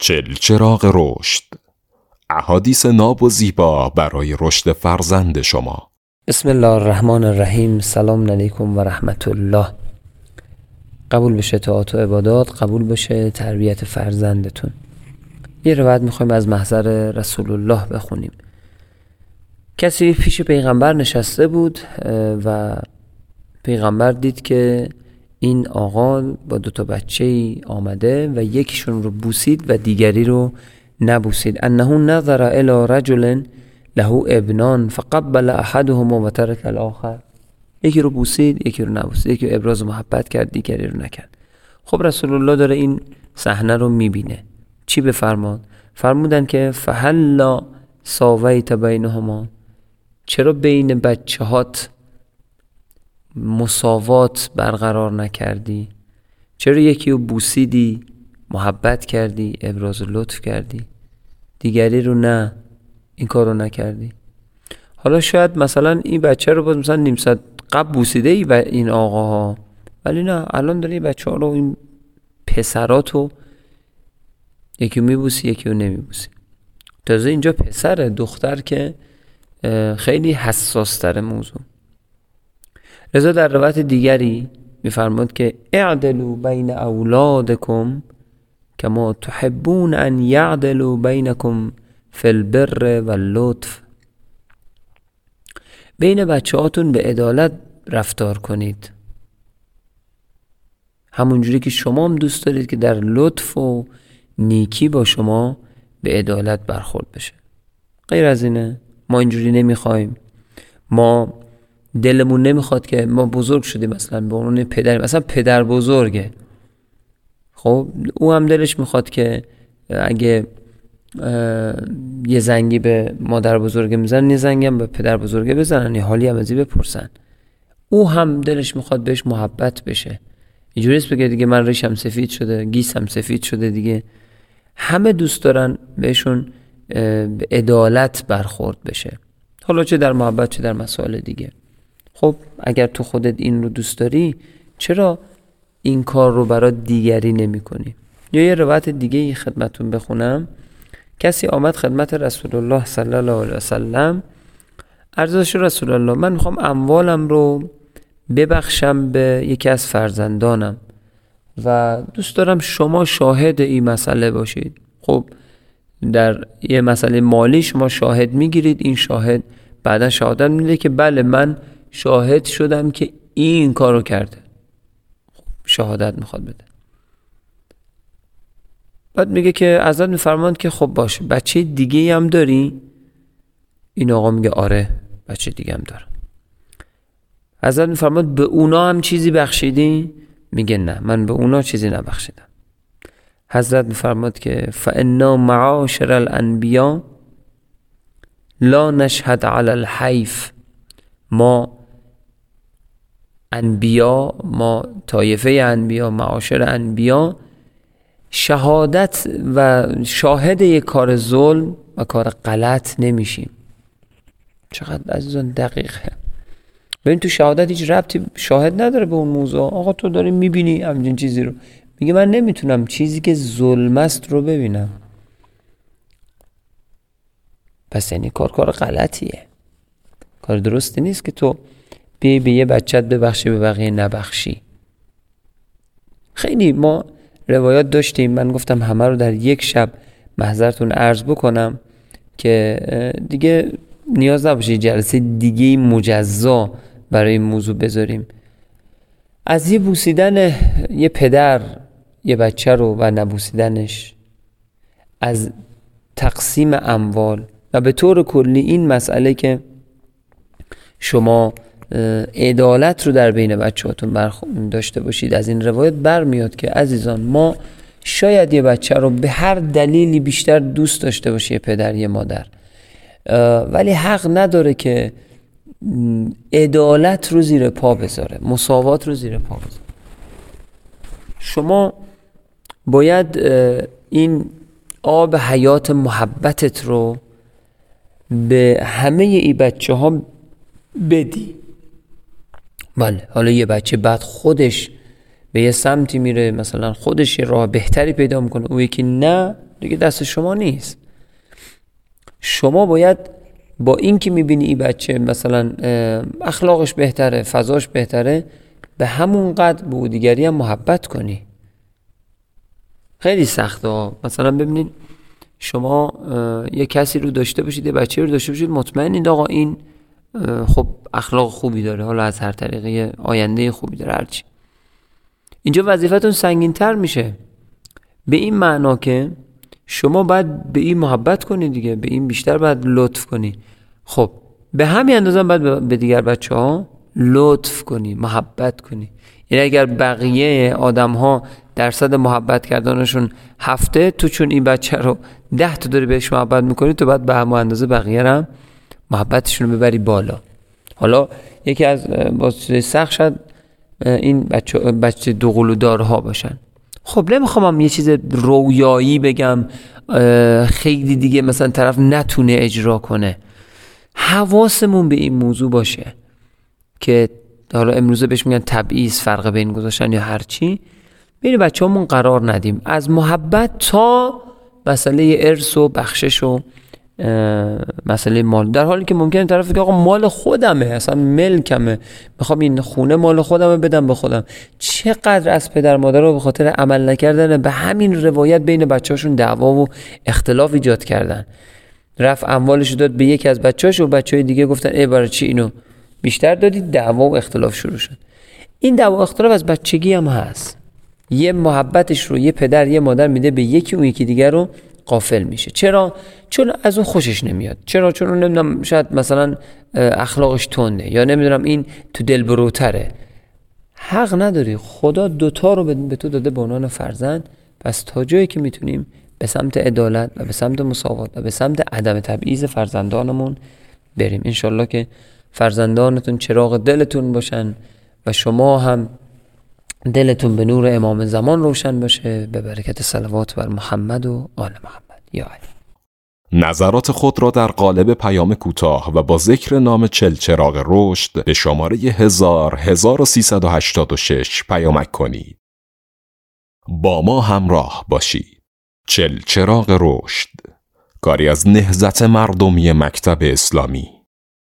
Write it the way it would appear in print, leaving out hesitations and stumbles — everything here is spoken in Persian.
چراغ رشد، احادیث ناب و زیبا برای رشد فرزند شما. بسم الله الرحمن الرحیم. سلام علیکم و رحمت الله. قبول بشه طاعات و عبادات، قبول بشه تربیت فرزندتون. یه روایت میخوایم از محضر رسول الله بخونیم. کسی پیش پیغمبر نشسته بود و پیغمبر دید که این آقا با 2 بچه آمده و یکیشون رو بوسید و دیگری رو نبوسید. انه نظر الی رجل له ابنان فقبل احدهما و ترک الاخر. یکی رو بوسید، یکی رو نبوسید، یکی رو ابراز محبت کرد، دیگری رو نکرد. خب رسول الله داره این صحنه رو میبینه. چی بفرماد؟ فرمودن که فهلا ساویت بینهما، چرا بین بچه‌هات مساوات برقرار نکردی؟ چرا یکی رو بوسیدی، محبت کردی، ابراز لطف کردی، دیگری رو نه، این کار رو نکردی؟ حالا شاید مثلا این بچه رو باز مثلا نیم ساعت قبل بوسیده ای و این آقاها، ولی نه الان داره این بچه ها رو، این پسراتو یکی رو میبوسی یکی رو نمیبوسی. تازه اینجا پسره، دختر که خیلی حساس تره موضوع. رضا در روایت دیگری میفرماد که اعدلوا بین اولادکم کما تحبون ان یعدلوا بینکم فی البر واللطف. بین بچه هاتون به عدالت رفتار کنید، همونجوری که شما هم دوست دارید که در لطف و نیکی با شما به عدالت برخورد بشه. غیر از اینه ما اینجوری نمیخوایم. ما دلمون نمیخواد که ما بزرگ شدیم مثلا به عنوان پدر، مثلا پدر بزرگه، خب او هم دلش میخواد که اگه یه زنگی به مادر بزرگه میزنن، یه زنگی هم به پدر بزرگه بزنن، یه حالی هم ازی بپرسن. او هم دلش میخواد بهش محبت بشه. اینجوری نیست بگه دیگه من ریشم سفید شده، گیسم سفید شده دیگه. همه دوست دارن بهشون به عدالت برخورد بشه، حالا چه در محبت چه در مسائل دیگه. خب اگر تو خودت این رو دوست داری، چرا این کار رو برای دیگری نمی کنی؟ یا یه روایت دیگه خدمتون بخونم. کسی آمد خدمت رسول الله صلی الله علیه وسلم، عرض داشت رسول الله من میخوام اموالم رو ببخشم به یکی از فرزندانم و دوست دارم شما شاهد این مسئله باشید. خب در یه مسئله مالی شما شاهد میگیرید، این شاهد بعدا شهادت میده که بله من شاهد شدم که این کارو کرده. خب شهادت میخواد بده. بعد میگه که ازت میفرماند که خب باشه بچه دیگه هم داری؟ این آقا میگه آره بچه دیگه هم دارم. ازت میفرماند به اونا هم چیزی بخشیدی؟ میگه نه من به اونا چیزی نبخشیدم. حضرت میفرماد که فانا معاشر الانبیاء لا نشهد علی الحیف. ما انبیا، ما طایفه انبیا، معاشر انبیا، شهادت و شاهد یک کار ظلم و کار غلط نمیشیم. چقدر عزیزان دقیقه. ببین تو شهادت هیچ ربطی شاهد نداره به اون موضوع. آقا تو داری میبینی همچین چیزی رو، میگه من نمیتونم چیزی که ظلم است رو ببینم. پس یعنی کار غلطیه، کار درستی نیست که تو بیای به یه بچت ببخشی به بقیه نبخشی. خیلی ما روایات داشتیم، من گفتم همه رو در یک شب محضرتون عرض بکنم که دیگه نیاز نباشه جلسه دیگه مجزا برای این موضوع بذاریم. از یه بوسیدن یه پدر یه بچه رو و نبوسیدنش، از تقسیم اموال و به طور کلی این مسئله که شما عدالت رو در بین بچه‌هاتون داشته باشید، از این روایت برمیاد که عزیزان ما شاید یه بچه رو به هر دلیلی بیشتر دوست داشته باشه یه پدر یه مادر، ولی حق نداره که عدالت رو زیر پا بذاره، مساوات رو زیر پا بذاره. شما باید این آب حیات محبتت رو به همه این بچه ها بدی. بله حالا یه بچه بعد خودش به یه سمتی میره، مثلا خودش یه راه بهتری پیدا میکنه، اون یکی نه، دیگه دست شما نیست. شما باید با این که میبینی این بچه مثلا اخلاقش بهتره، فضاش بهتره، به همون قدر به دیگری هم محبت کنی. خیلی سخته. مثلا ببینید شما یه کسی رو داشته باشید، یه بچه رو داشته باشید، مطمئنید آقا این خب اخلاق خوبی داره، حالا از هر طریقه آینده خوبی داره، هرچی. اینجا وظیفتون سنگین‌تر میشه، به این معنا که شما باید به این محبت کنی دیگه، به این بیشتر باید لطف کنی. خب به همین اندازه باید به دیگر بچه ها لطف کنی، محبت کنی. یعنی اگر بقیه آدم ها درصد محبت کردنشون 7، تو چون این بچه رو 10 تا داری بهش محبت میکنی، تو باید به همون اندازه بقیه هم محبتشون رو ببری بالا. حالا یکی از سخت شد این بچه دوقلودارها باشن. خب نمیخوام یه چیز رویایی بگم خیلی دیگه مثلا طرف نتونه اجرا کنه. حواسمون به این موضوع باشه که حالا امروزه بهش میگن تبعیض، فرق بین گذاشتن یا هرچی، بین بچه‌هامون قرار ندیم. از محبت تا مسئله ارث و بخشش و مسئله مال، در حالی که ممکنه طرف بگه آقا مال خودمه، اصلا ملکمه، میخوام این خونه مال خودمه بدم به خودم. چقدر از پدر مادر رو به خاطر عمل نکردن به همین روایت بین بچه‌هاشون دعوا و اختلاف ایجاد کردن. رفت اموالش داد به یکی از بچه‌هاش و بچه‌های دیگه گفتن ای برای چی اینو بیشتر دادی؟ دعوا و اختلاف شروع شد. این دعوا و اختلاف از بچگی هم هست. یه محبتش رو یه پدر یه مادر میده به یکی، اون یکی دیگر رو غافل میشه. چرا؟ چون از اون خوشش نمیاد. چرا؟ چون اون نمیدونم شاید مثلا اخلاقش تنده، یا نمیدونم این تو دلبروتره. حق نداری. خدا دوتا رو به تو داده به عنوان فرزند. پس تا جایی که میتونیم به سمت عدالت و به سمت مساوات و به سمت عدم تبعیض فرزندانمون بریم. انشالله که فرزندانتون چراغ دلتون باشن و شما هم دلتون به نور امام زمان روشن باشه، به برکت صلوات بر محمد و آل محمد. یا علی. نظرات خود را در قالب پیام کوتاه و با ذکر نام چلچراغ رشد به شماره 1386 پیامک کنید. با ما همراه باشید. چلچراغ رشد، کاری از نهضت مردمی مکتب اسلامی.